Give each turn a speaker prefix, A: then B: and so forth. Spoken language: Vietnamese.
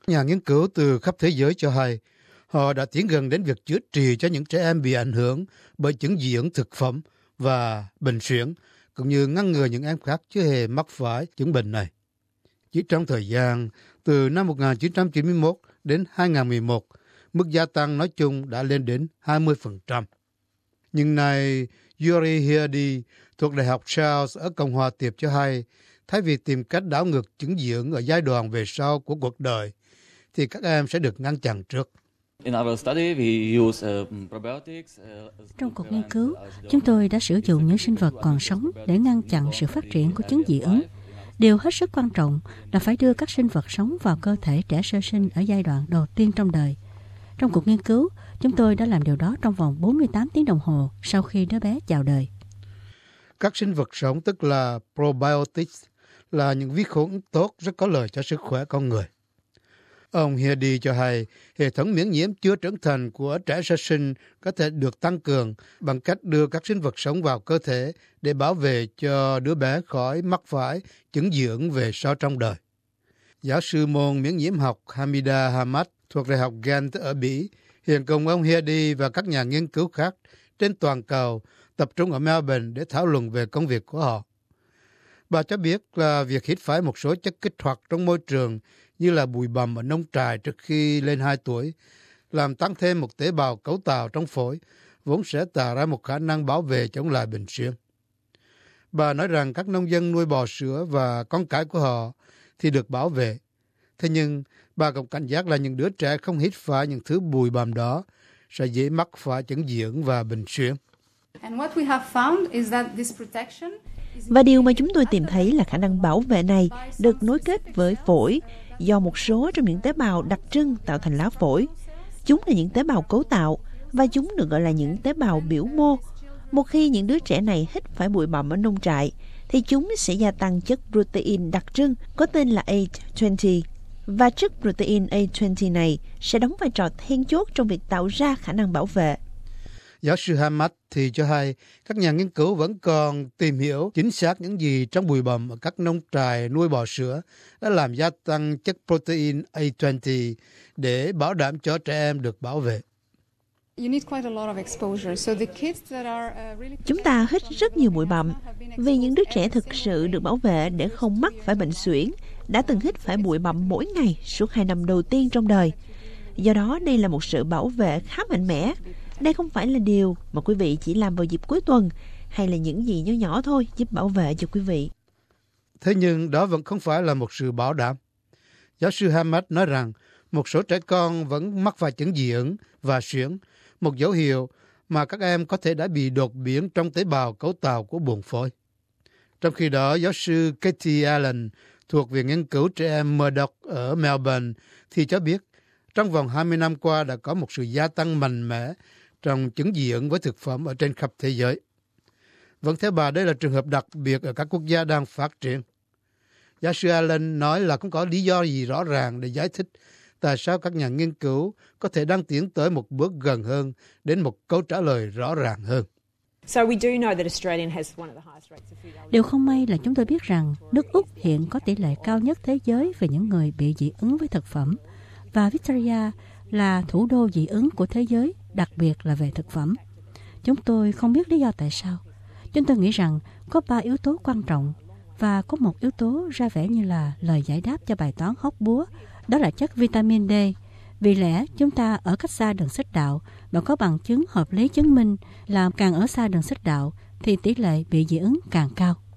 A: Nhà nghiên cứu từ khắp thế giới cho hay họ đã tiến gần đến việc chữa trị cho những trẻ em bị ảnh hưởng bởi chứng dị ứng thực phẩm và bệnh suyễn, cũng như ngăn ngừa những em khác chưa hề mắc phải chứng bệnh này. Chỉ trong thời gian từ năm 1991 đến 2011, mức gia tăng nói chung đã lên đến 20%. Nhưng nay, Yuri Hiadi thuộc Đại học Charles ở Cộng hòa Tiệp cho hay, thay vì tìm cách đảo ngược chứng dị ứng ở giai đoạn về sau của cuộc đời, thì các em sẽ được ngăn chặn trước.
B: Trong cuộc nghiên cứu, chúng tôi đã sử dụng những sinh vật còn sống để ngăn chặn sự phát triển của chứng dị ứng. Điều hết sức quan trọng là phải đưa các sinh vật sống vào cơ thể trẻ sơ sinh ở giai đoạn đầu tiên trong đời. Trong cuộc nghiên cứu, chúng tôi đã làm điều đó trong vòng 48 tiếng đồng hồ sau khi đứa bé chào đời.
A: Các sinh vật sống, tức là probiotics, là những vi khuẩn tốt rất có lợi cho sức khỏe con người. Ông Hiadi cho hay, hệ thống miễn nhiễm chưa trưởng thành của trẻ sơ sinh có thể được tăng cường bằng cách đưa các sinh vật sống vào cơ thể để bảo vệ cho đứa bé khỏi mắc phải chứng dị ứng về sau trong đời. Giáo sư môn miễn nhiễm học Hamida Hamad thuộc Đại học Ghent ở Bỉ hiện cùng ông Hiadi và các nhà nghiên cứu khác trên toàn cầu tập trung ở Melbourne để thảo luận về công việc của họ. Bà cho biết là việc hít phải một số chất kích hoạt trong môi trường như là bụi bặm ở nông trại trước khi lên 2 tuổi, làm tăng thêm một tế bào cấu tạo trong phổi, vốn sẽ tạo ra một khả năng bảo vệ chống lại bệnh suyễn. Bà nói rằng các nông dân nuôi bò sữa và con cái của họ thì được bảo vệ. Thế nhưng, bà cũng cảnh giác là những đứa trẻ không hít phải những thứ bụi bặm đó sẽ dễ mắc phải chứng dị ứng và bệnh suyễn.
C: Và điều mà chúng tôi tìm thấy là khả năng bảo vệ này được nối kết với phổi do một số trong những tế bào đặc trưng tạo thành lá phổi. Chúng là những tế bào cấu tạo và chúng được gọi là những tế bào biểu mô. Một khi những đứa trẻ này hít phải bụi bặm ở nông trại, thì chúng sẽ gia tăng chất protein đặc trưng có tên là A20. Và chất protein A20 này sẽ đóng vai trò then chốt trong việc tạo ra khả năng bảo vệ.
A: Giáo sư Hamad thì cho hay các nhà nghiên cứu vẫn còn tìm hiểu chính xác những gì trong bụi bặm ở các nông trại nuôi bò sữa đã làm gia tăng chất protein A20 để bảo đảm cho trẻ em được bảo vệ.
C: Chúng ta hít rất nhiều bụi bặm vì những đứa trẻ thực sự được bảo vệ để không mắc phải bệnh suyễn đã từng hít phải bụi bặm mỗi ngày suốt 2 năm đầu tiên trong đời. Do đó, đây là một sự bảo vệ khá mạnh mẽ. Đây không phải là điều mà quý vị chỉ làm vào dịp cuối tuần hay là những gì nhỏ nhỏ thôi giúp bảo vệ cho quý vị.
A: Thế nhưng đó vẫn không phải là một sự bảo đảm. Giáo sư Hamad nói rằng một số trẻ con vẫn mắc phải chứng dị ứng và suyễn, một dấu hiệu mà các em có thể đã bị đột biến trong tế bào cấu tạo của buồng phổi. Trong khi đó, giáo sư Katie Allen thuộc Viện Nghiên cứu Trẻ Em Murdoch ở Melbourne thì cho biết trong vòng 20 năm qua đã có một sự gia tăng mạnh mẽ trong chứng dị ứng với thực phẩm ở trên khắp thế giới. Vẫn theo bà, đây là trường hợp đặc biệt ở các quốc gia đang phát triển. Giáo sư Allen nói là không có lý do gì rõ ràng để giải thích tại sao các nhà nghiên cứu có thể đang tiến tới một bước gần hơn đến một câu trả lời rõ ràng hơn.
B: Điều không may là chúng tôi biết rằng nước Úc hiện có tỷ lệ cao nhất thế giới về những người bị dị ứng với thực phẩm, và Victoria là thủ đô dị ứng của thế giới, đặc biệt là về thực phẩm. Chúng tôi không biết lý do tại sao. Chúng tôi nghĩ rằng có 3 yếu tố quan trọng, và có một yếu tố ra vẻ như là lời giải đáp cho bài toán hóc búa, đó là chất vitamin D. Vì lẽ chúng ta ở cách xa đường xích đạo và có bằng chứng hợp lý chứng minh là càng ở xa đường xích đạo thì tỷ lệ bị dị ứng càng cao.